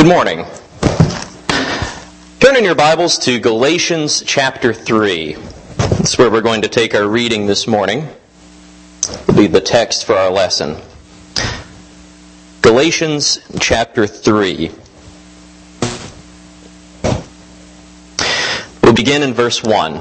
Good morning. Turn in your Bibles to Galatians chapter 3. That's where we're going to take our reading this morning. It'll be the text for our lesson. Galatians chapter 3. We'll begin in verse 1.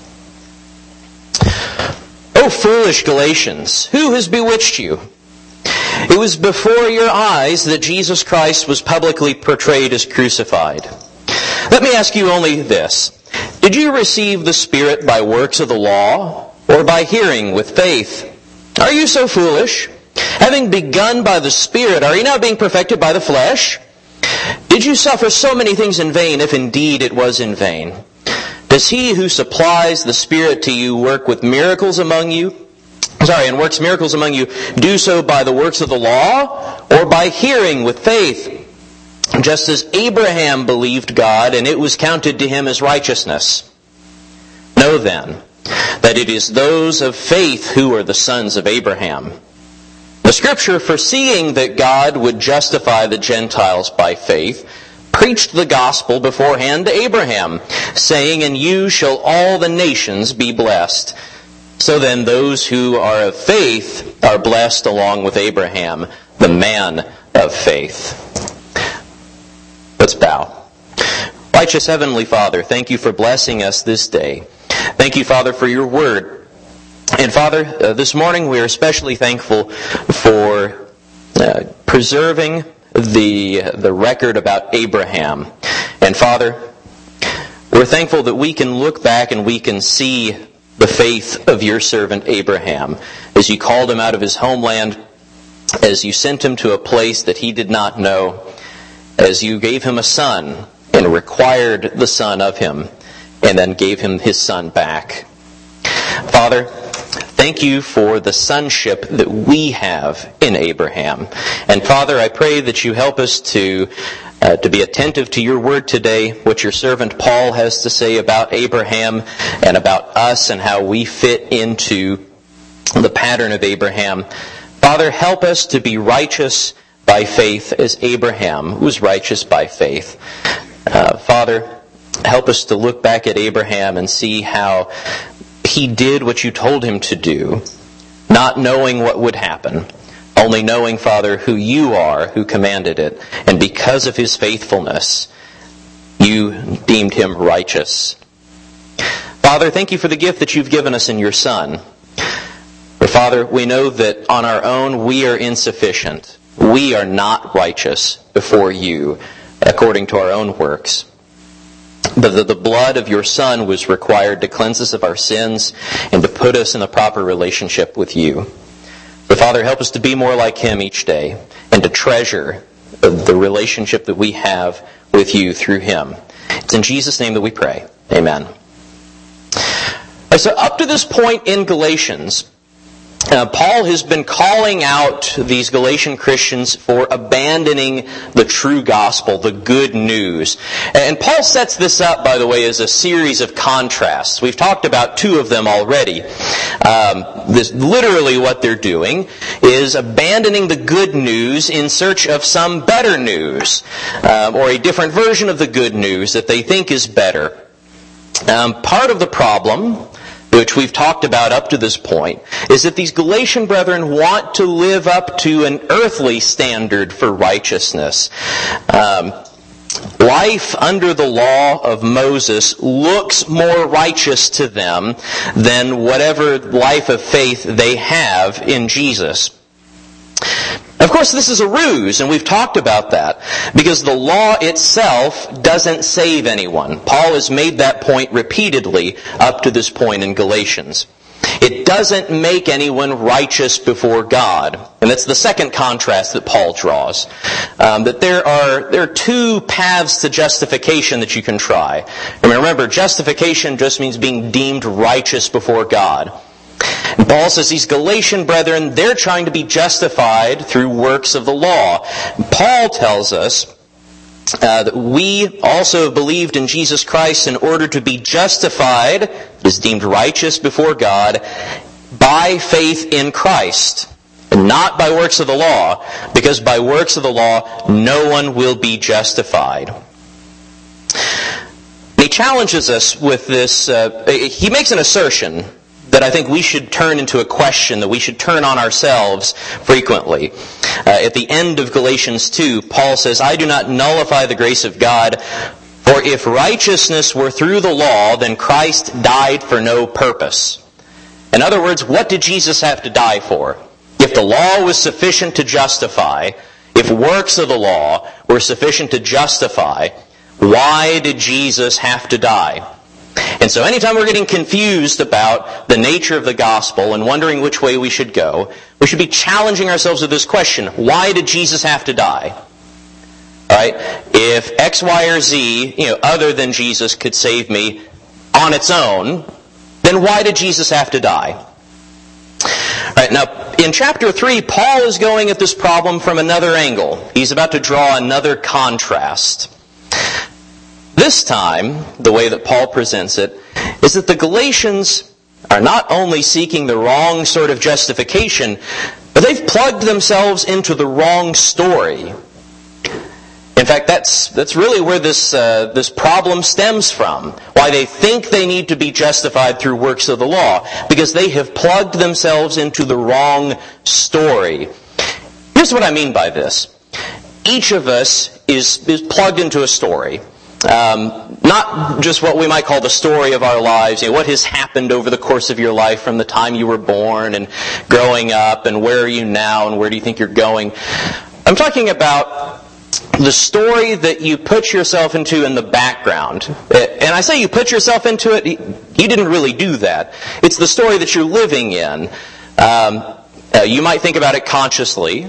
O foolish Galatians, who has bewitched you? It was before your eyes that Jesus Christ was publicly portrayed as crucified. Let me ask you only this. Did you receive the Spirit by works of the law, or by hearing with faith? Are you so foolish? Having begun by the Spirit, are you now being perfected by the flesh? Did you suffer so many things in vain, if indeed it was in vain? Does he who supplies the Spirit to you work with miracles among you? And works miracles among you, do so by the works of the law, or by hearing with faith? Just as Abraham believed God, and it was counted to him as righteousness. Know then, that it is those of faith who are the sons of Abraham. The Scripture, foreseeing that God would justify the Gentiles by faith, preached the gospel beforehand to Abraham, saying, "In you shall all the nations be blessed." So then those who are of faith are blessed along with Abraham, the man of faith. Let's bow. Righteous Heavenly Father, thank you for blessing us this day. Thank you, Father, for your word. And Father, this morning we are especially thankful for preserving the record about Abraham. And Father, we're thankful that we can look back and we can see the faith of your servant Abraham, as you called him out of his homeland, as you sent him to a place that he did not know, as you gave him a son and required the son of him, and then gave him his son back. Father, thank you for the sonship that we have in Abraham. And Father, I pray that you help us to be attentive to your word today, what your servant Paul has to say about Abraham and about us and how we fit into the pattern of Abraham. Father, help us to be righteous by faith as Abraham was righteous by faith. Father, help us to look back at Abraham and see how he did what you told him to do, not knowing what would happen, only knowing, Father, who you are, who commanded it. And because of his faithfulness, you deemed him righteous. Father, thank you for the gift that you've given us in your Son. For Father, we know that on our own we are insufficient. We are not righteous before you, according to our own works. But the blood of your Son was required to cleanse us of our sins and to put us in a proper relationship with you. But Father, help us to be more like him each day and to treasure the relationship that we have with you through him. It's in Jesus' name that we pray. Amen. So up to this point in Galatians, Paul has been calling out these Galatian Christians for abandoning the true gospel, the good news. And Paul sets this up, by the way, as a series of contrasts. We've talked about two of them already. Literally what they're doing is abandoning the good news in search of some better news, or a different version of the good news that they think is better. Part of the problem, which we've talked about up to this point, is that these Galatian brethren want to live up to an earthly standard for righteousness. Life under the law of Moses looks more righteous to them than whatever life of faith they have in Jesus. Of course, this is a ruse, and we've talked about that, because the law itself doesn't save anyone. Paul has made that point repeatedly up to this point in Galatians. It doesn't make anyone righteous before God. And that's the second contrast that Paul draws. That there are two paths to justification that you can try. And remember, justification just means being deemed righteous before God. And Paul says these Galatian brethren, they're trying to be justified through works of the law. Paul tells us that we also believed in Jesus Christ in order to be justified, is deemed righteous before God, by faith in Christ. and not by works of the law, because by works of the law no one will be justified. He challenges us with this. He makes an assertion that I think we should turn into a question, that we should turn on ourselves frequently. At the end of Galatians 2, Paul says, "I do not nullify the grace of God, for if righteousness were through the law, then Christ died for no purpose." In other words, what did Jesus have to die for? If the law was sufficient to justify, if works of the law were sufficient to justify, why did Jesus have to die? And so anytime we're getting confused about the nature of the gospel and wondering which way we should go, we should be challenging ourselves with this question: why did Jesus have to die? All right? If X, Y, or Z, other than Jesus could save me on its own, then why did Jesus have to die? All right, now, in chapter 3, Paul is going at this problem from another angle. He's about to draw another contrast. This time, the way that Paul presents it, is that the Galatians are not only seeking the wrong sort of justification, but they've plugged themselves into the wrong story. In fact, that's really where this problem stems from. Why they think they need to be justified through works of the law. Because they have plugged themselves into the wrong story. Here's what I mean by this. Each of us is plugged into a story. Not just what we might call the story of our lives, what has happened over the course of your life from the time you were born and growing up, and where are you now and where do you think you're going. I'm talking about the story that you put yourself into in the background. And I say you put yourself into it, you didn't really do that. It's the story that you're living in. You might think about it consciously,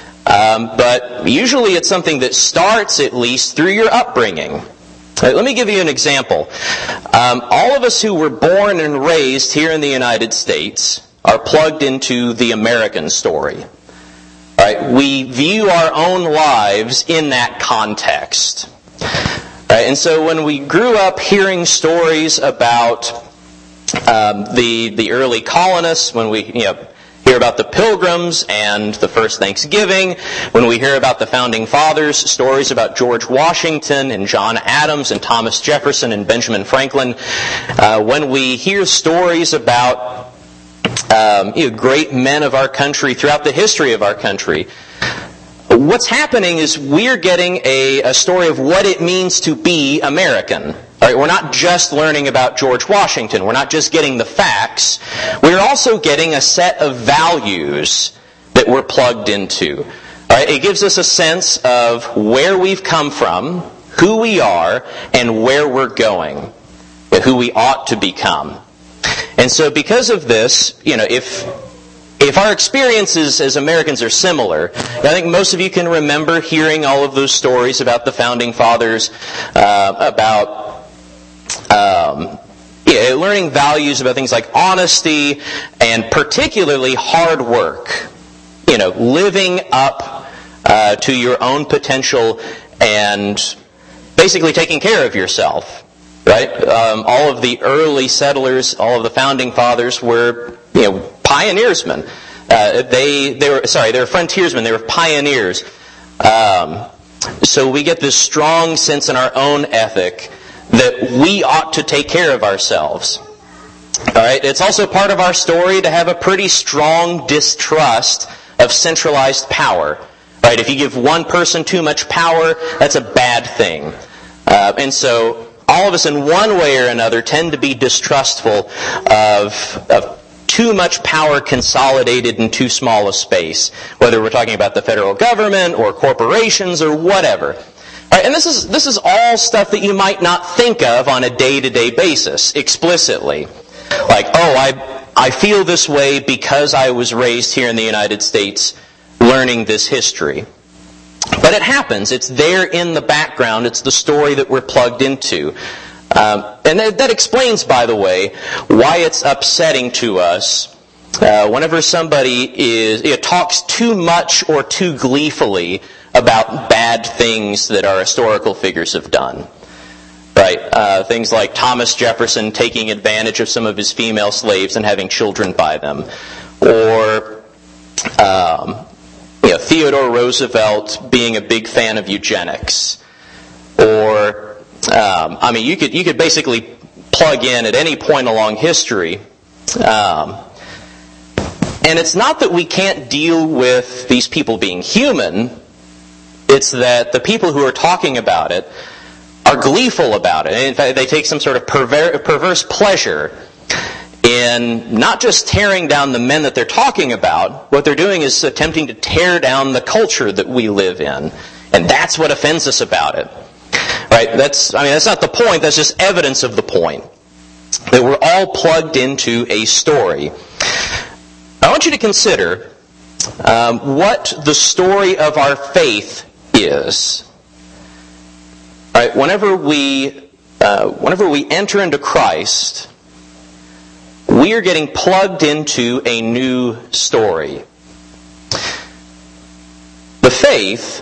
but usually it's something that starts, at least, through your upbringing. Let me give you an example. All of us who were born and raised here in the United States are plugged into the American story. Right? We view our own lives in that context. Right? And so when we grew up hearing stories about the early colonists, when we hear about the Pilgrims and the first Thanksgiving, when we hear about the Founding Fathers, stories about George Washington and John Adams and Thomas Jefferson and Benjamin Franklin, when we hear stories about great men of our country throughout the history of our country, what's happening is we're getting a story of what it means to be American. All right, we're not just learning about George Washington. We're not just getting the facts. We're also getting a set of values that we're plugged into. All right, it gives us a sense of where we've come from, who we are, and where we're going, who we ought to become. And so because of this, if our experiences as Americans are similar, I think most of you can remember hearing all of those stories about the Founding Fathers, about learning values about things like honesty and particularly hard work. Living up to your own potential and basically taking care of yourself. Right? All of the early settlers, all of the Founding Fathers were, pioneersmen. They were frontiersmen. They were pioneers. So we get this strong sense in our own ethic that we ought to take care of ourselves. All right. It's also part of our story to have a pretty strong distrust of centralized power. Right? If you give one person too much power, that's a bad thing. And so all of us in one way or another tend to be distrustful of too much power consolidated in too small a space, whether we're talking about the federal government or corporations or whatever. All right, and this is all stuff that you might not think of on a day-to-day basis explicitly. Like, I feel this way because I was raised here in the United States learning this history. But it happens. It's there in the background. It's the story that we're plugged into. And that explains, by the way, why it's upsetting to us whenever somebody talks too much or too gleefully about bad things that our historical figures have done. Right? Things like Thomas Jefferson taking advantage of some of his female slaves and having children by them. Or Theodore Roosevelt being a big fan of eugenics, or you could basically plug in at any point along history. And it's not that we can't deal with these people being human. It's that the people who are talking about it are gleeful about it. In fact, they take some sort of perverse pleasure in not just tearing down the men that they're talking about. What they're doing is attempting to tear down the culture that we live in. And that's what offends us about it. Right? That's not the point. That's just evidence of the point. That we're all plugged into a story. I want you to consider what the story of our faith is. Right? Whenever we enter into Christ, we are getting plugged into a new story. The faith,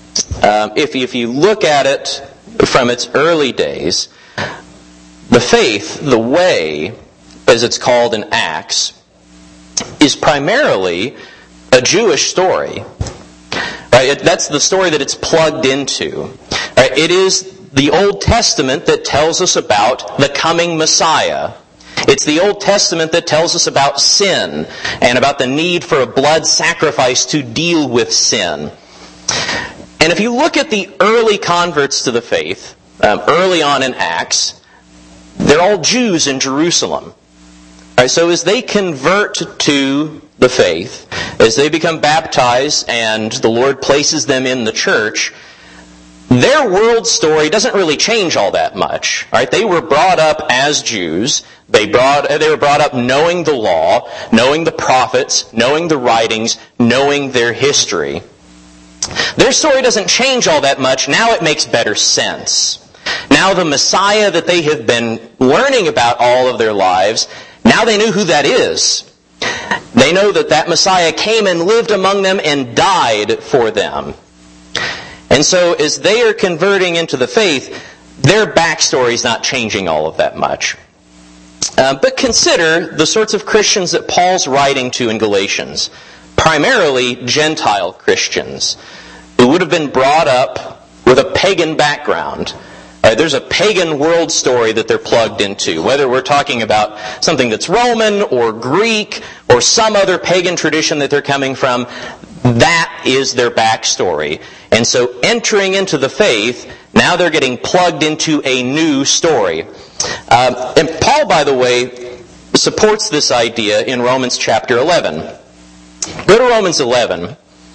if you look at it from its early days, the faith, the way, as it's called in Acts, is primarily a Jewish story. Right? That's the story that it's plugged into. Right? It is the Old Testament that tells us about the coming Messiah. It's the Old Testament that tells us about sin and about the need for a blood sacrifice to deal with sin. And if you look at the early converts to the faith, early on in Acts, they're all Jews in Jerusalem. Right, so as they convert to the faith, as they become baptized and the Lord places them in the church, their world story doesn't really change all that much. Right? They were brought up as Jews. They were brought up knowing the law, knowing the prophets, knowing the writings, knowing their history. Their story doesn't change all that much. Now it makes better sense. Now the Messiah that they have been learning about all of their lives, now they knew who that is. They know that Messiah came and lived among them and died for them. And so as they are converting into the faith, their backstory is not changing all of that much. But consider the sorts of Christians that Paul's writing to in Galatians. Primarily Gentile Christians who would have been brought up with a pagan background. There's a pagan world story that they're plugged into. Whether we're talking about something that's Roman or Greek or some other pagan tradition that they're coming from, that is their backstory. And so entering into the faith, now they're getting plugged into a new story. And Paul, by the way, supports this idea in Romans chapter 11. Go to Romans 11.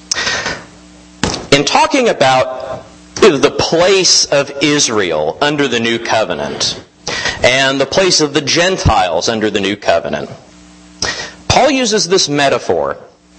In talking about the place of Israel under the new covenant and the place of the Gentiles under the new covenant, Paul uses this metaphor.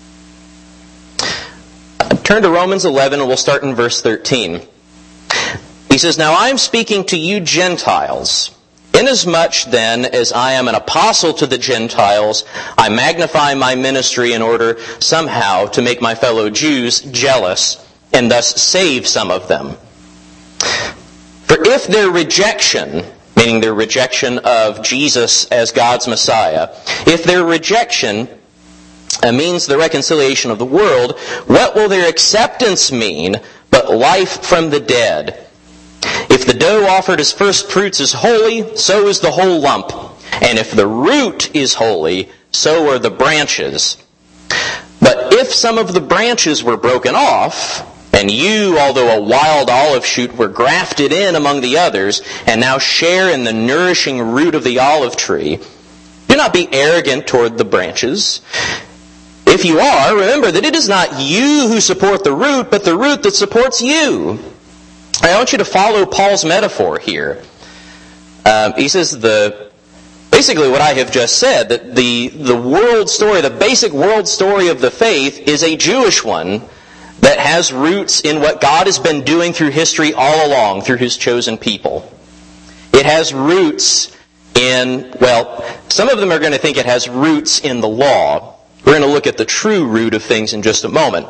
Turn to Romans 11 and we'll start in verse 13. He says, "Now I am speaking to you Gentiles. Inasmuch then as I am an apostle to the Gentiles, I magnify my ministry in order somehow to make my fellow Jews jealous and thus save some of them. For if their rejection," meaning their rejection of Jesus as God's Messiah, "if their rejection means the reconciliation of the world, what will their acceptance mean but life from the dead? If the dough offered as first fruits is holy, so is the whole lump. And if the root is holy, so are the branches. But if some of the branches were broken off, and you, although a wild olive shoot, were grafted in among the others, and now share in the nourishing root of the olive tree, do not be arrogant toward the branches. If you are, remember that it is not you who support the root, but the root that supports you." I want you to follow Paul's metaphor here. He says basically what I have just said, that the world story, the basic world story of the faith is a Jewish one that has roots in what God has been doing through history all along through His chosen people. It has roots in, some of them are going to think it has roots in the law. We're going to look at the true root of things in just a moment.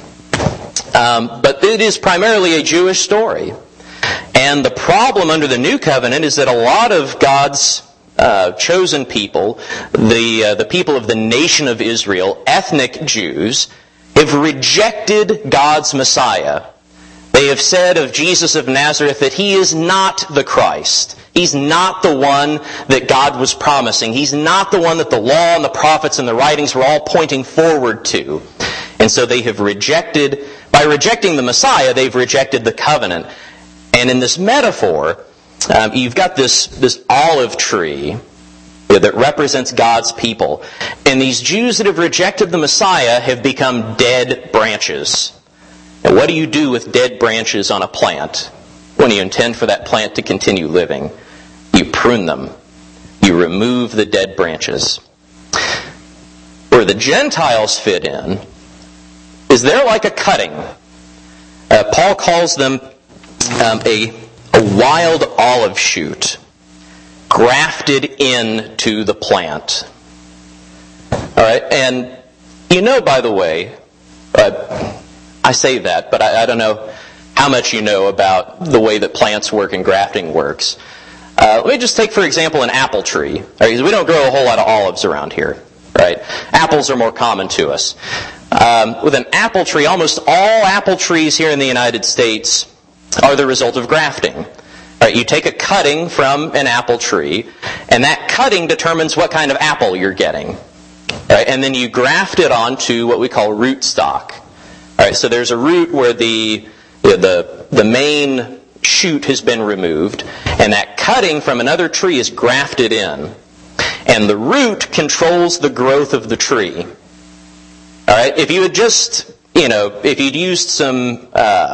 But it is primarily a Jewish story. And the problem under the New Covenant is that a lot of God's chosen people, the people of the nation of Israel, ethnic Jews, have rejected God's Messiah. They have said of Jesus of Nazareth that he is not the Christ. He's not the one that God was promising. He's not the one that the law and the prophets and the writings were all pointing forward to. And so they have rejected, by rejecting the Messiah, they've rejected the covenant. And in this metaphor, you've got this olive tree that represents God's people. And these Jews that have rejected the Messiah have become dead branches. And what do you do with dead branches on a plant when you intend for that plant to continue living? You prune them. You remove the dead branches. Where the Gentiles fit in is they're like a cutting. Paul calls them a wild olive shoot grafted into the plant. All right, and you know, by the way, I say that, but I don't know how much you know about the way that plants work and grafting works. Let me just take, for example, an apple tree. Right? Because we don't grow a whole lot of olives around here. Right? Apples are more common to us. With an apple tree, almost all apple trees here in the United States are the result of grafting. Right? You take a cutting from an apple tree, and that cutting determines what kind of apple you're getting. Right? And then you graft it onto what we call root stock. All right, so there's a root where the main shoot has been removed, and that cutting from another tree is grafted in. And the root controls the growth of the tree. All right, if you had just, if you'd used some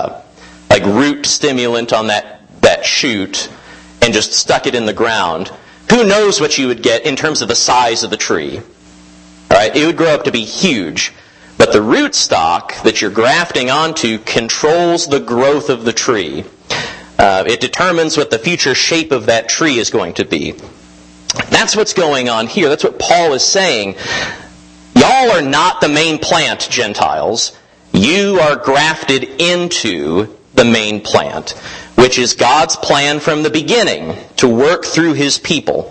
root stimulant on that shoot and just stuck it in the ground, who knows what you would get in terms of the size of the tree. All right, it would grow up to be huge. But the root stock that you're grafting onto controls the growth of the tree. It determines what the future shape of that tree is going to be. That's what's going on here. That's what Paul is saying. Y'all are not the main plant, Gentiles. You are grafted into the main plant, which is God's plan from the beginning to work through His people.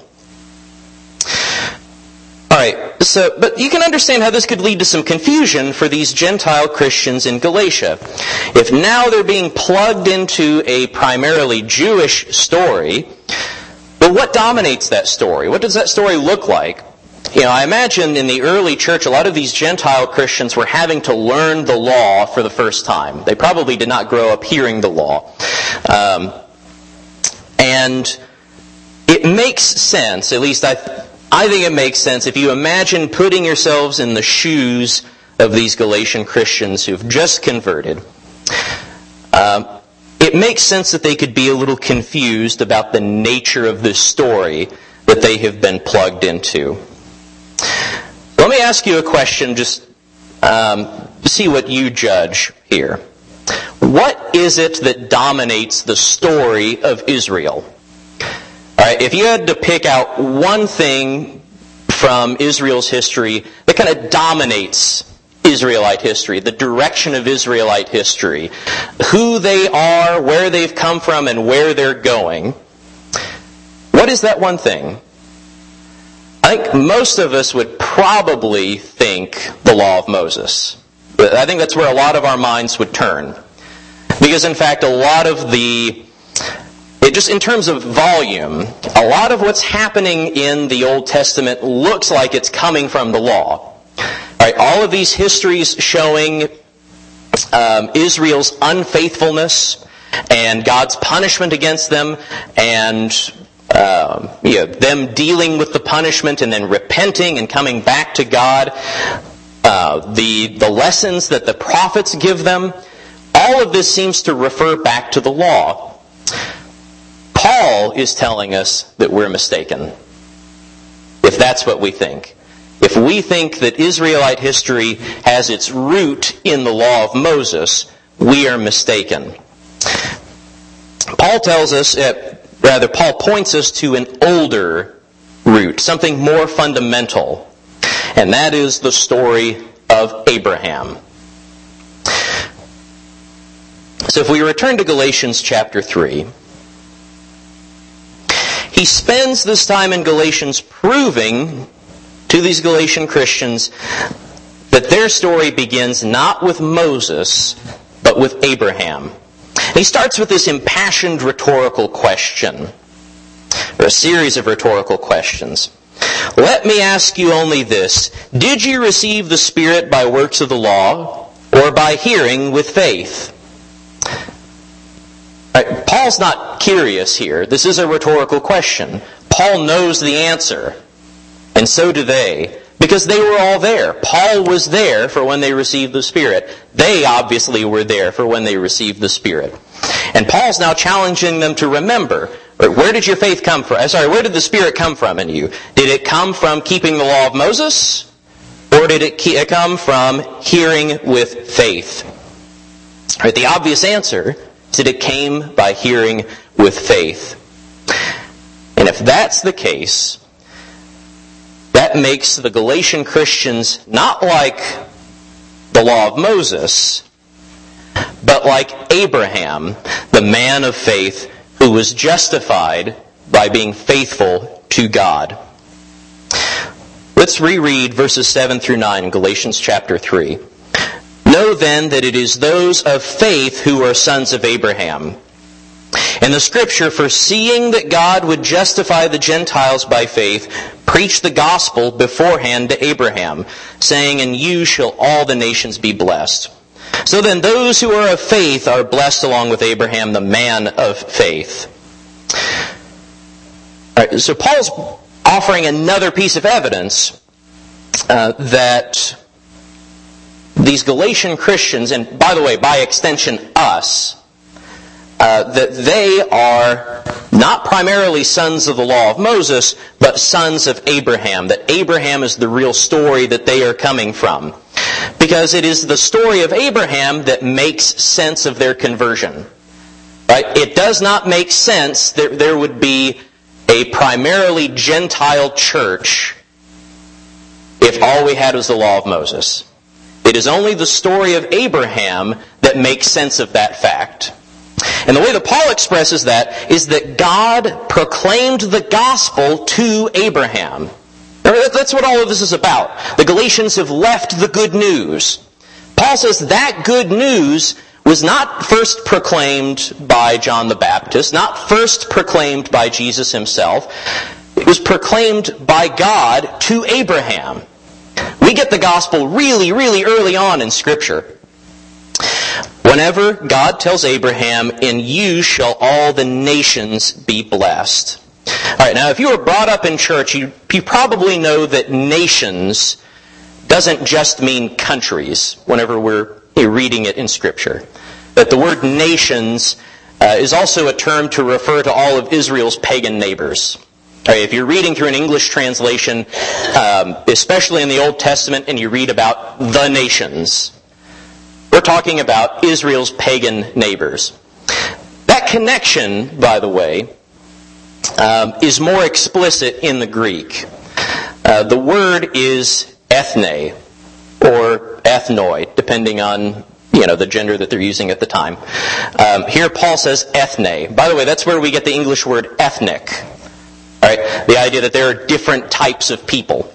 Alright, but you can understand how this could lead to some confusion for these Gentile Christians in Galatia. If now they're being plugged into a primarily Jewish story, but what dominates that story? What does that story look like? I imagine in the early church, a lot of these Gentile Christians were having to learn the law for the first time. They probably did not grow up hearing the law. And it makes sense, at least I think it makes sense if you imagine putting yourselves in the shoes of these Galatian Christians who've just converted. It makes sense that they could be a little confused about the nature of this story that they have been plugged into. Let me ask you a question, just see what you judge here. What is it that dominates the story of Israel? Alright, if you had to pick out one thing from Israel's history that kind of dominates Israelite history, the direction of Israelite history, who they are, where they've come from, and where they're going, what is that one thing? I think most of us would probably think the law of Moses. I think that's where a lot of our minds would turn. Because in fact, a lot of just in terms of volume, a lot of what's happening in the Old Testament looks like it's coming from the law. All of these histories showing Israel's unfaithfulness and God's punishment against them, and them dealing with the punishment and then repenting and coming back to God, the lessons that the prophets give them, all of this seems to refer back to the law. Paul is telling us that we're mistaken, if that's what we think. If we think that Israelite history has its root in the law of Moses, we are mistaken. Paul tells us, Paul points us to an older root, something more fundamental, and that is the story of Abraham. So if we return to Galatians chapter 3, he spends this time in Galatians proving to these Galatian Christians that their story begins not with Moses, but with Abraham. And he starts with this impassioned rhetorical question, or a series of rhetorical questions. Let me ask you only this: did you receive the Spirit by works of the law, or by hearing with faith? Right, Paul's not curious here. This is a rhetorical question. Paul knows the answer, and so do they, because they were all there. Paul was there for when they received the Spirit. They obviously were there for when they received the Spirit. And Paul's now challenging them to remember, where did your faith come from? Where did the Spirit come from in you? Did it come from keeping the law of Moses? Or did it come from hearing with faith? Right, the obvious answer is that it came by hearing with faith. And if that's the case, that makes the Galatian Christians not like the law of Moses, but like Abraham, the man of faith who was justified by being faithful to God. Let's reread verses 7 through 9 in Galatians chapter 3. Know then that it is those of faith who are sons of Abraham. And the Scripture, foreseeing that God would justify the Gentiles by faith, preached the gospel beforehand to Abraham, saying, in you shall all the nations be blessed. So then those who are of faith are blessed along with Abraham, the man of faith. All right, so Paul's offering another piece of evidence that these Galatian Christians, and by the way, by extension us, that they are not primarily sons of the law of Moses, but sons of Abraham. That Abraham is the real story that they are coming from. Because it is the story of Abraham that makes sense of their conversion. Right? It does not make sense that there would be a primarily Gentile church if all we had was the law of Moses. It is only the story of Abraham that makes sense of that fact. And the way that Paul expresses that is that God proclaimed the gospel to Abraham. That's what all of this is about. The Galatians have left the good news. Paul says that good news was not first proclaimed by John the Baptist, not first proclaimed by Jesus himself. It was proclaimed by God to Abraham. We get the gospel really, really early on in Scripture. Whenever God tells Abraham, in you shall all the nations be blessed. All right, now if you were brought up in church, you probably know that nations doesn't just mean countries whenever we're reading it in Scripture. That the word nations is also a term to refer to all of Israel's pagan neighbors. All right, if you're reading through an English translation, especially in the Old Testament, and you read about the nations, we're talking about Israel's pagan neighbors. That connection, by the way, is more explicit in the Greek. The word is ethne, or ethnoi, depending on the gender that they're using at the time. Here Paul says ethne. By the way, that's where we get the English word ethnic. All right, the idea that there are different types of people.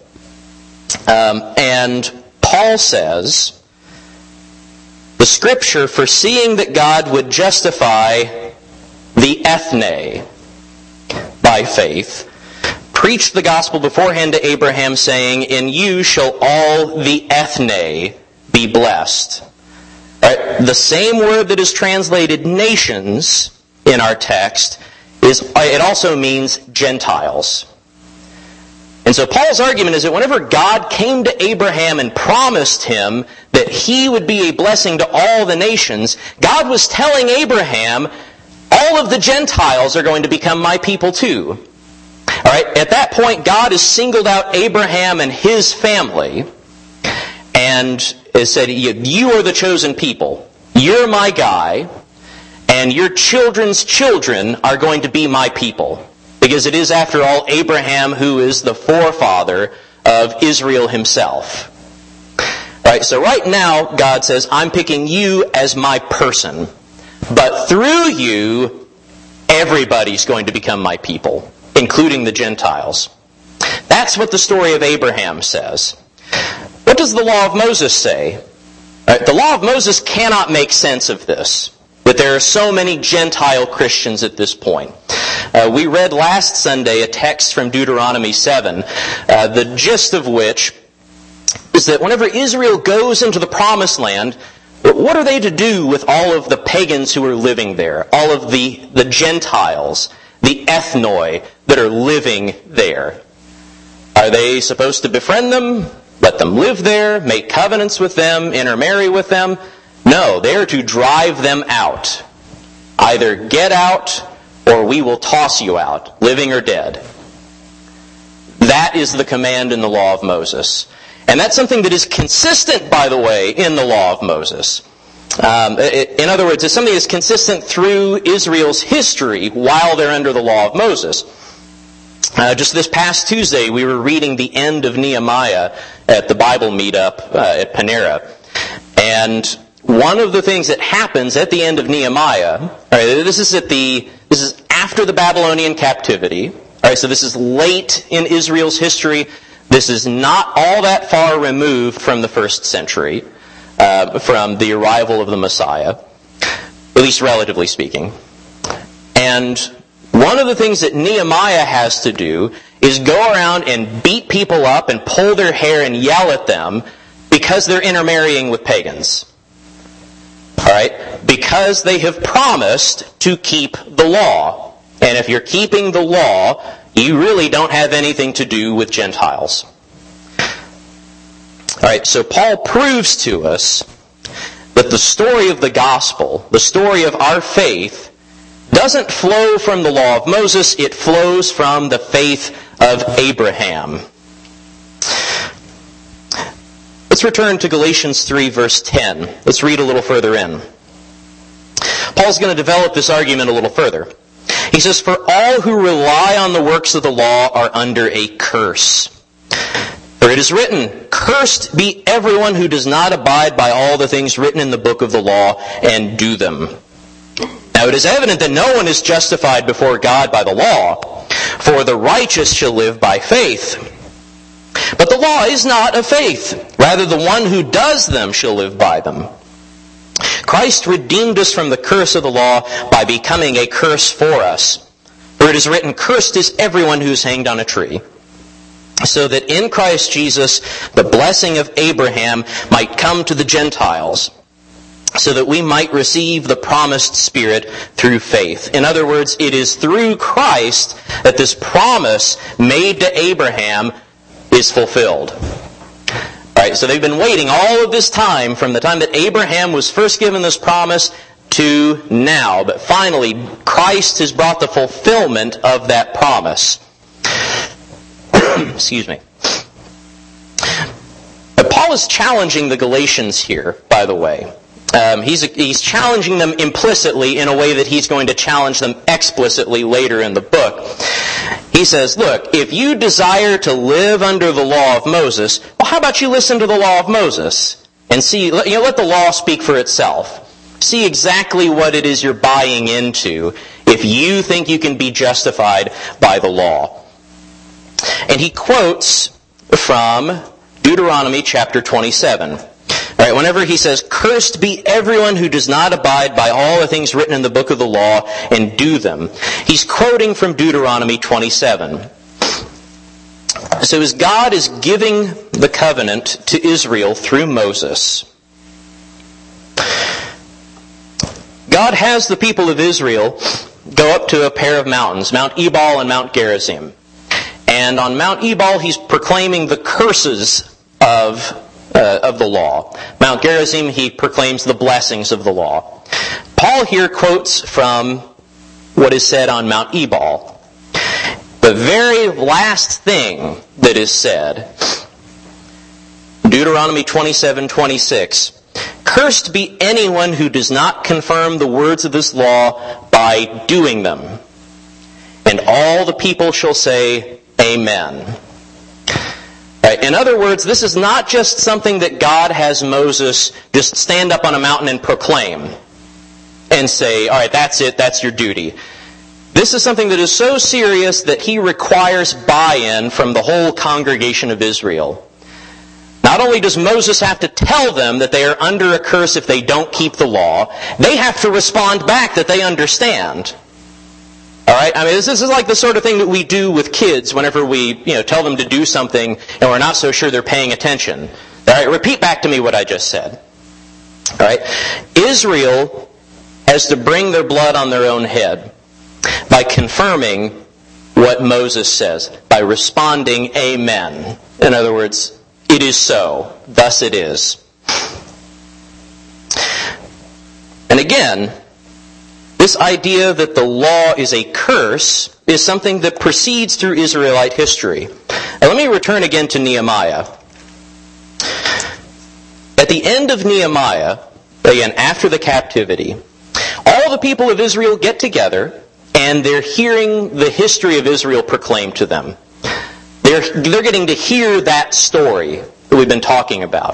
And Paul says, the Scripture, foreseeing that God would justify the ethne by faith, preached the gospel beforehand to Abraham, saying, in you shall all the ethne be blessed. Right? The same word that is translated nations in our text, it also means Gentiles. And so Paul's argument is that whenever God came to Abraham and promised him that he would be a blessing to all the nations, God was telling Abraham, all of the Gentiles are going to become my people too. All right, at that point, God has singled out Abraham and his family and has said, you are the chosen people. You're my guy. And your children's children are going to be my people. Because it is, after all, Abraham who is the forefather of Israel himself. Right, so right now, God says, I'm picking you as my person. But through you, everybody's going to become my people, including the Gentiles. That's what the story of Abraham says. What does the law of Moses say? The law of Moses cannot make sense of this, that there are so many Gentile Christians at this point. We read last Sunday a text from Deuteronomy 7, the gist of which is that whenever Israel goes into the Promised Land, what are they to do with all of the pagans who are living there, all of the Gentiles, the ethnoi that are living there? Are they supposed to befriend them, let them live there, make covenants with them, intermarry with them? No, they are to drive them out. Either get out, or we will toss you out, living or dead. That is the command in the law of Moses. And that's something that is consistent, by the way, in the law of Moses. In other words, it's something that's consistent through Israel's history while they're under the law of Moses. Just this past Tuesday, we were reading the end of Nehemiah at the Bible meetup at Panera. And one of the things that happens at the end of Nehemiah, this is after the Babylonian captivity. So this is late in Israel's history. This is not all that far removed from the first century, from the arrival of the Messiah, at least relatively speaking. And one of the things that Nehemiah has to do is go around and beat people up and pull their hair and yell at them because they're intermarrying with pagans. Because they have promised to keep the law. And if you're keeping the law, you really don't have anything to do with Gentiles. So Paul proves to us that the story of the gospel, the story of our faith, doesn't flow from the law of Moses, it flows from the faith of Abraham. Let's return to Galatians 3, verse 10. Let's read a little further in. Paul's going to develop this argument a little further. He says, "For all who rely on the works of the law are under a curse. For it is written, 'Cursed be everyone who does not abide by all the things written in the book of the law and do them.' Now it is evident that no one is justified before God by the law, for the righteous shall live by faith. But the law is not of faith. Rather, the one who does them shall live by them. Christ redeemed us from the curse of the law by becoming a curse for us. For it is written, 'Cursed is everyone who is hanged on a tree,' so that in Christ Jesus the blessing of Abraham might come to the Gentiles, so that we might receive the promised Spirit through faith." In other words, it is through Christ that this promise made to Abraham is fulfilled. So they've been waiting all of this time, from the time that Abraham was first given this promise to now. But finally, Christ has brought the fulfillment of that promise. Excuse me. Paul is challenging the Galatians here, by the way. He's challenging them implicitly in a way that he's going to challenge them explicitly later in the book. He says, look, if you desire to live under the law of Moses, well, how about you listen to the law of Moses and see, let the law speak for itself. See exactly what it is you're buying into if you think you can be justified by the law. And he quotes from Deuteronomy chapter 27. Whenever he says, "Cursed be everyone who does not abide by all the things written in the book of the law and do them," he's quoting from Deuteronomy 27. So as God is giving the covenant to Israel through Moses, God has the people of Israel go up to a pair of mountains, Mount Ebal and Mount Gerizim. And on Mount Ebal, he's proclaiming the curses of the law. Mount Gerizim, he proclaims the blessings of the law. Paul here quotes from what is said on Mount Ebal. The very last thing that is said, Deuteronomy 27:26, "Cursed be anyone who does not confirm the words of this law by doing them. And all the people shall say, Amen." In other words, this is not just something that God has Moses just stand up on a mountain and proclaim and say, all right, that's it, that's your duty. This is something that is so serious that he requires buy-in from the whole congregation of Israel. Not only does Moses have to tell them that they are under a curse if they don't keep the law, they have to respond back that they understand. All right? I mean, this is like the sort of thing that we do with kids whenever we, tell them to do something and we're not so sure they're paying attention. All right? Repeat back to me what I just said. All right? Israel has to bring their blood on their own head by confirming what Moses says, by responding, amen. In other words, it is so. Thus it is. And again, this idea that the law is a curse is something that proceeds through Israelite history. Now, let me return again to Nehemiah. At the end of Nehemiah, again, after the captivity, all the people of Israel get together and they're hearing the history of Israel proclaimed to them. They're getting to hear that story that we've been talking about.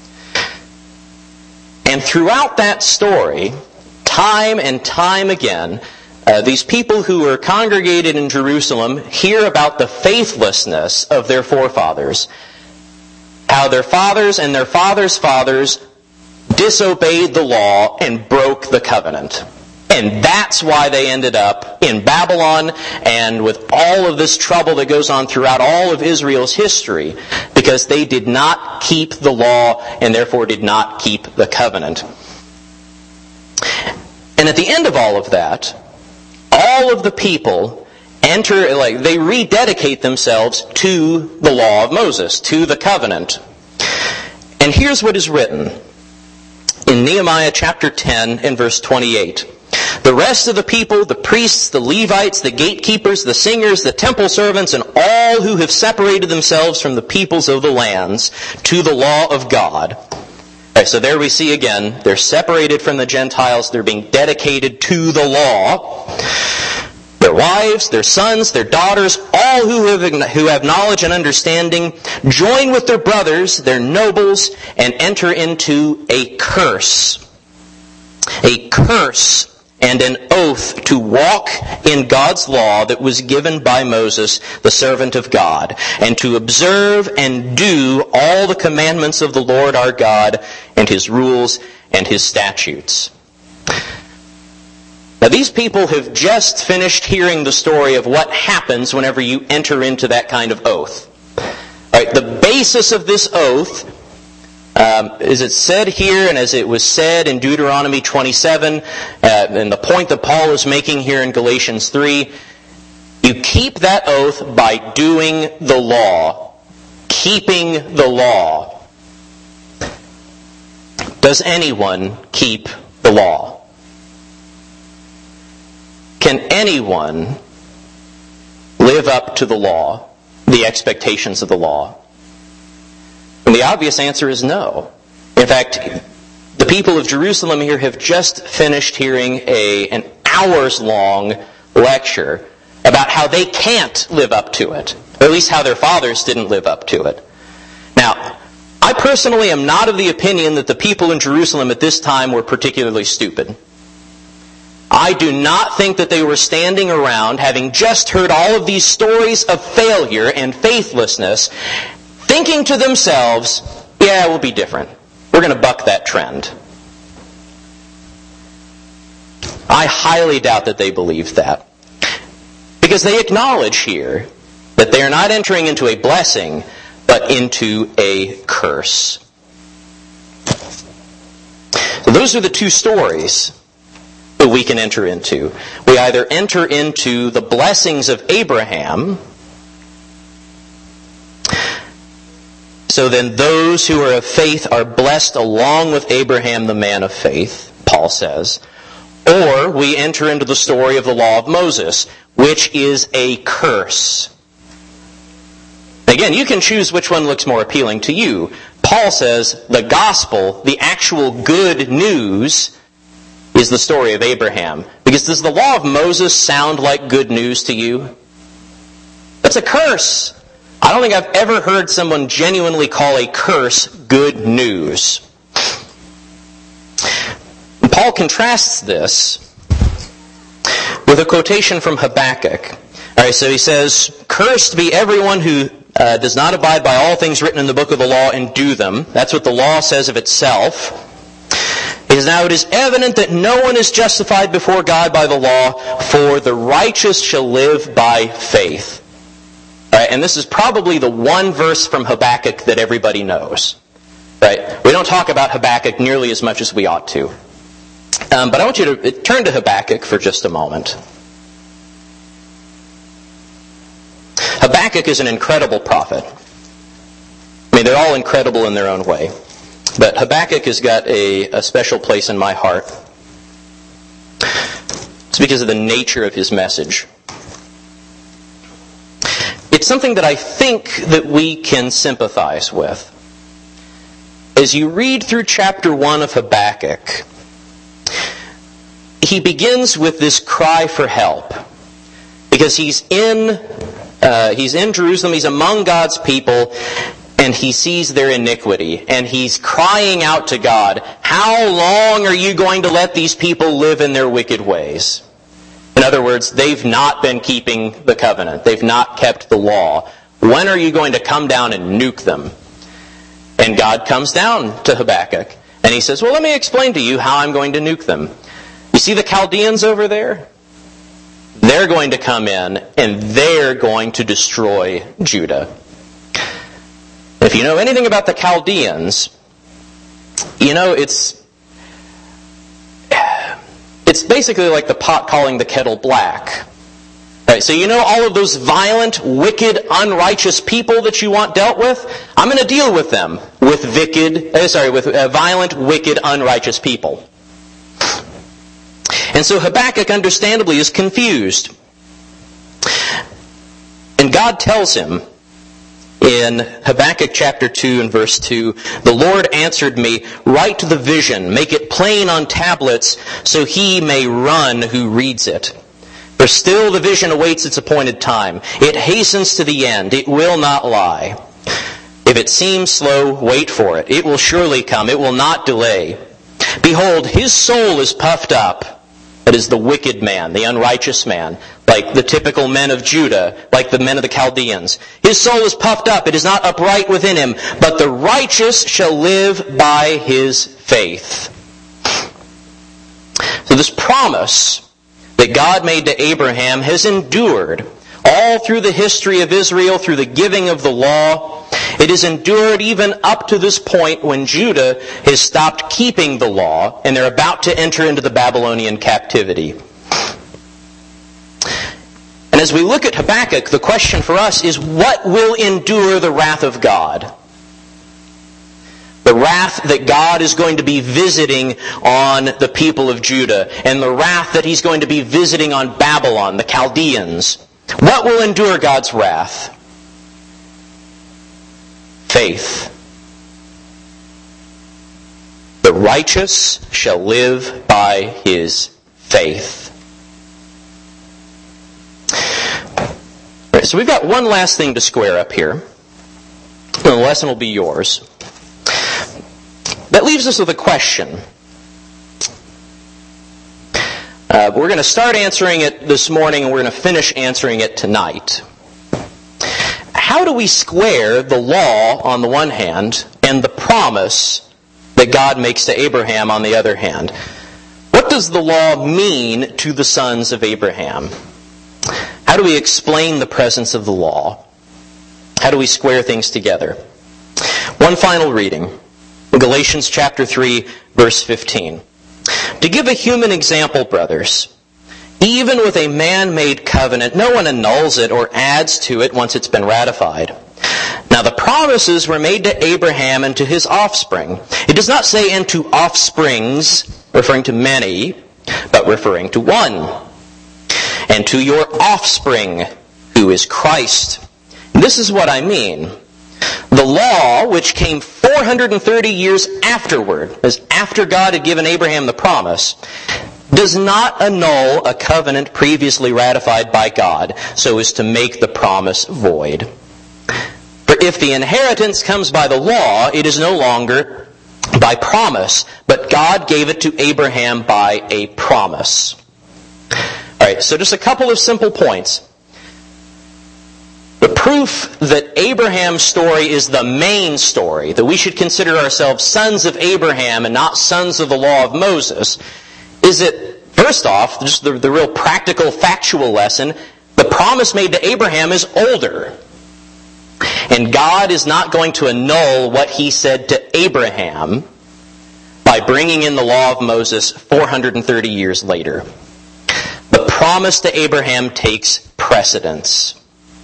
And throughout that story, time and time again, these people who are congregated in Jerusalem hear about the faithlessness of their forefathers, how their fathers and their fathers' fathers disobeyed the law and broke the covenant. And that's why they ended up in Babylon and with all of this trouble that goes on throughout all of Israel's history, because they did not keep the law and therefore did not keep the covenant. And at the end of all of that, all of the people they rededicate themselves to the law of Moses, to the covenant. And here's what is written in Nehemiah chapter 10 and verse 28. The rest of the people, the priests, the Levites, the gatekeepers, the singers, the temple servants, and all who have separated themselves from the peoples of the lands to the law of God. Right, so there we see again, they're separated from the Gentiles, they're being dedicated to the law. Their wives, their sons, their daughters, all who have knowledge and understanding, join with their brothers, their nobles, and enter into a curse. A curse and an oath to walk in God's law that was given by Moses, the servant of God, and to observe and do all the commandments of the Lord our God, and His rules and His statutes. Now, these people have just finished hearing the story of what happens whenever you enter into that kind of oath. All right, the basis of this oath, as it's said here and as it was said in Deuteronomy 27, and the point that Paul is making here in Galatians 3, you keep that oath by doing the law, keeping the law. Does anyone keep the law? Can anyone live up to the law, the expectations of the law? And the obvious answer is no. In fact, the people of Jerusalem here have just finished hearing an hours-long lecture about how they can't live up to it, or at least how their fathers didn't live up to it. Now, I personally am not of the opinion that the people in Jerusalem at this time were particularly stupid. I do not think that they were standing around, having just heard all of these stories of failure and faithlessness, thinking to themselves, yeah, we'll be different. We're going to buck that trend. I highly doubt that they believed that. Because they acknowledge here that they are not entering into a blessing, but into a curse. So those are the two stories that we can enter into. We either enter into the blessings of Abraham, so then those who are of faith are blessed along with Abraham, the man of faith, Paul says, or we enter into the story of the law of Moses, which is a curse. Again, you can choose which one looks more appealing to you. Paul says the gospel, the actual good news, is the story of Abraham. Because does the law of Moses sound like good news to you? That's a curse. I don't think I've ever heard someone genuinely call a curse good news. And Paul contrasts this with a quotation from Habakkuk. All right, so he says, "Cursed be everyone who does not abide by all things written in the book of the law and do them. That's what the law says of itself. Now it is evident that no one is justified before God by the law, for the righteous shall live by faith. Right, and this is probably the one verse from Habakkuk that everybody knows. Right? We don't talk about Habakkuk nearly as much as we ought to. But I want you to turn to Habakkuk for just a moment. Habakkuk is an incredible prophet. I mean, they're all incredible in their own way. But Habakkuk has got a special place in my heart. It's because of the nature of his message. It's something that I think that we can sympathize with. As you read through chapter 1 of Habakkuk, he begins with this cry for help. Because he's in Jerusalem, he's among God's people, and he sees their iniquity. And he's crying out to God, how long are you going to let these people live in their wicked ways? In other words, they've not been keeping the covenant. They've not kept the law. When are you going to come down and nuke them? And God comes down to Habakkuk. And he says, well, let me explain to you how I'm going to nuke them. You see the Chaldeans over there? They're going to come in and they're going to destroy Judah. If you know anything about the Chaldeans, you know it's basically like the pot calling the kettle black. Right, so you know all of those violent, wicked, unrighteous people that you want dealt with? I'm going to deal with them with violent, wicked, unrighteous people. And so Habakkuk understandably is confused. And God tells him in Habakkuk chapter 2 and verse 2, the Lord answered me, write the vision, make it plain on tablets, so he may run who reads it. For still the vision awaits its appointed time. It hastens to the end. It will not lie. If it seems slow, wait for it. It will surely come. It will not delay. Behold, his soul is puffed up. That is the wicked man, the unrighteous man, like the typical men of Judah, like the men of the Chaldeans. His soul is puffed up. It is not upright within him. But the righteous shall live by his faith. So this promise that God made to Abraham has endured all through the history of Israel, through the giving of the law. It has endured even up to this point when Judah has stopped keeping the law and they're about to enter into the Babylonian captivity. And as we look at Habakkuk, the question for us is, what will endure the wrath of God? The wrath that God is going to be visiting on the people of Judah, and the wrath that he's going to be visiting on Babylon, the Chaldeans. What will endure God's wrath? Faith. The righteous shall live by his faith. All right, so we've got one last thing to square up here. And the lesson will be yours. That leaves us with a question. We're going to start answering it this morning and we're going to finish answering it tonight. How do we square the law on the one hand and the promise that God makes to Abraham on the other hand? What does the law mean to the sons of Abraham? How do we explain the presence of the law? How do we square things together? One final reading. Galatians chapter 3, verse 15. To give a human example, brothers, even with a man-made covenant, no one annuls it or adds to it once it's been ratified. Now the promises were made to Abraham and to his offspring. It does not say and to offsprings, referring to many, but referring to one. And to your offspring, who is Christ. And this is what I mean. The law, which came 430 years afterward, as after God had given Abraham the promise, does not annul a covenant previously ratified by God so as to make the promise void. For if the inheritance comes by the law, it is no longer by promise, but God gave it to Abraham by a promise. All right, so just a couple of simple points. The proof that Abraham's story is the main story, that we should consider ourselves sons of Abraham and not sons of the law of Moses, is that, first off, just the real practical, factual lesson, the promise made to Abraham is older. And God is not going to annul what He said to Abraham by bringing in the law of Moses 430 years later. The promise to Abraham takes precedence.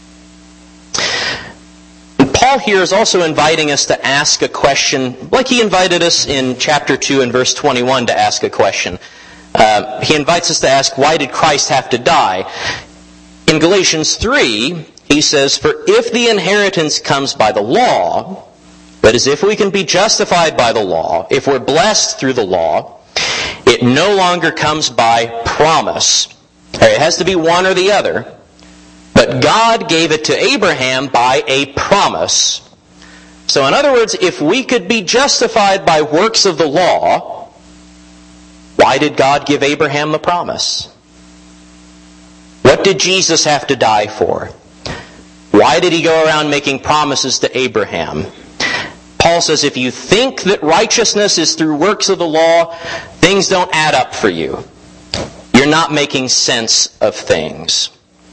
Paul here is also inviting us to ask a question, like he invited us in chapter 2 and verse 21 to ask a question. He invites us to ask, why did Christ have to die? In Galatians 3, he says, for if the inheritance comes by the law, that is, if we can be justified by the law, if we're blessed through the law, it no longer comes by promise. It has to be one or the other. But God gave it to Abraham by a promise. So in other words, if we could be justified by works of the law, why did God give Abraham the promise? What did Jesus have to die for? Why did He go around making promises to Abraham? Paul says if you think that righteousness is through works of the law, things don't add up for you. You're not making sense of things.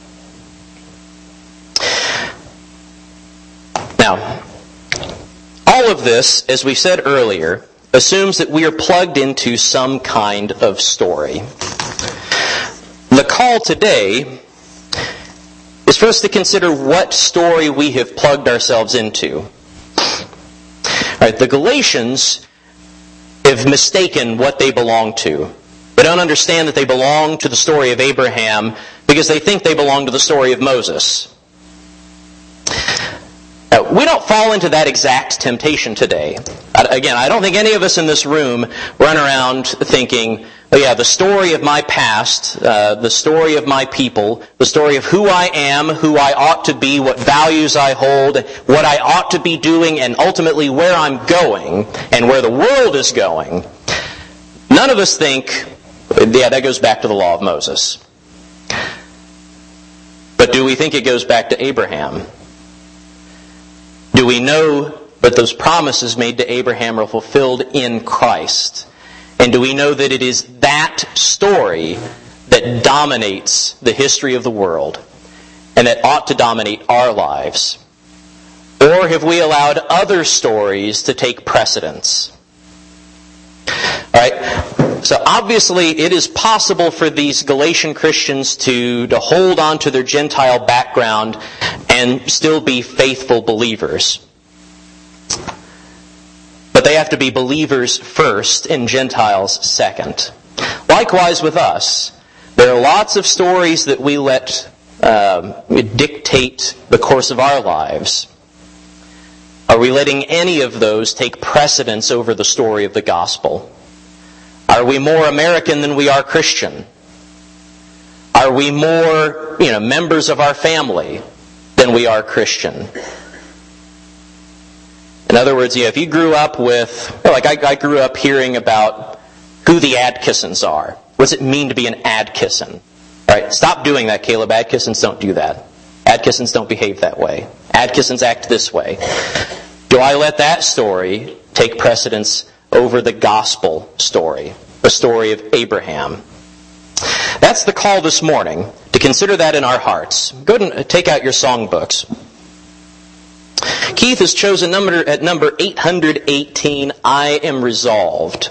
Now, all of this, as we said earlier, assumes that we are plugged into some kind of story. The call today is for us to consider what story we have plugged ourselves into. All right, the Galatians have mistaken what they belong to. They don't understand that they belong to the story of Abraham because they think they belong to the story of Moses. We don't fall into that exact temptation today. Again, I don't think any of us in this room run around thinking, oh yeah, the story of my past, the story of my people, the story of who I am, who I ought to be, what values I hold, what I ought to be doing, and ultimately where I'm going, and where the world is going. None of us think, yeah, that goes back to the law of Moses. But do we think it goes back to Abraham? Do we know that those promises made to Abraham are fulfilled in Christ? And do we know that it is that story that dominates the history of the world and that ought to dominate our lives? Or have we allowed other stories to take precedence? All right. So obviously it is possible for these Galatian Christians to hold on to their Gentile background and still be faithful believers. But they have to be believers first and Gentiles second. Likewise with us, there are lots of stories that we let dictate the course of our lives. Are we letting any of those take precedence over the story of the gospel? Are we more American than we are Christian? Are we more, members of our family than we are Christian? In other words, if you grew up with, I grew up hearing about who the Adkissons are. What does it mean to be an Adkisson? Right? Stop doing that, Caleb. Adkissons don't do that. Adkissons don't behave that way. Adkissons act this way. Do I let that story take precedence over the gospel story, the story of Abraham? That's the call this morning, to consider that in our hearts. Go ahead and take out your songbooks. Keith has chosen at number 818, I Am Resolved.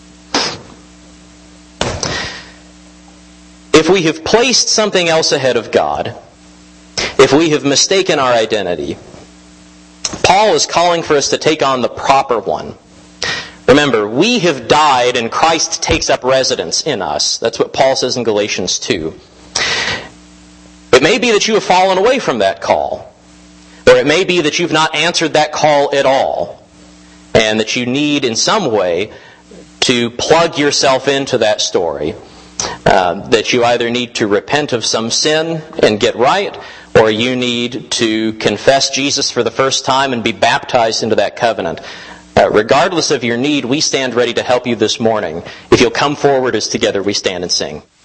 If we have placed something else ahead of God, if we have mistaken our identity, Paul is calling for us to take on the proper one. Remember, we have died and Christ takes up residence in us. That's what Paul says in Galatians 2. It may be that you have fallen away from that call. Or it may be that you've not answered that call at all. And that you need in some way to plug yourself into that story. That you either need to repent of some sin and get right, or you need to confess Jesus for the first time and be baptized into that covenant. Regardless of your need, we stand ready to help you this morning. If you'll come forward as together we stand and sing.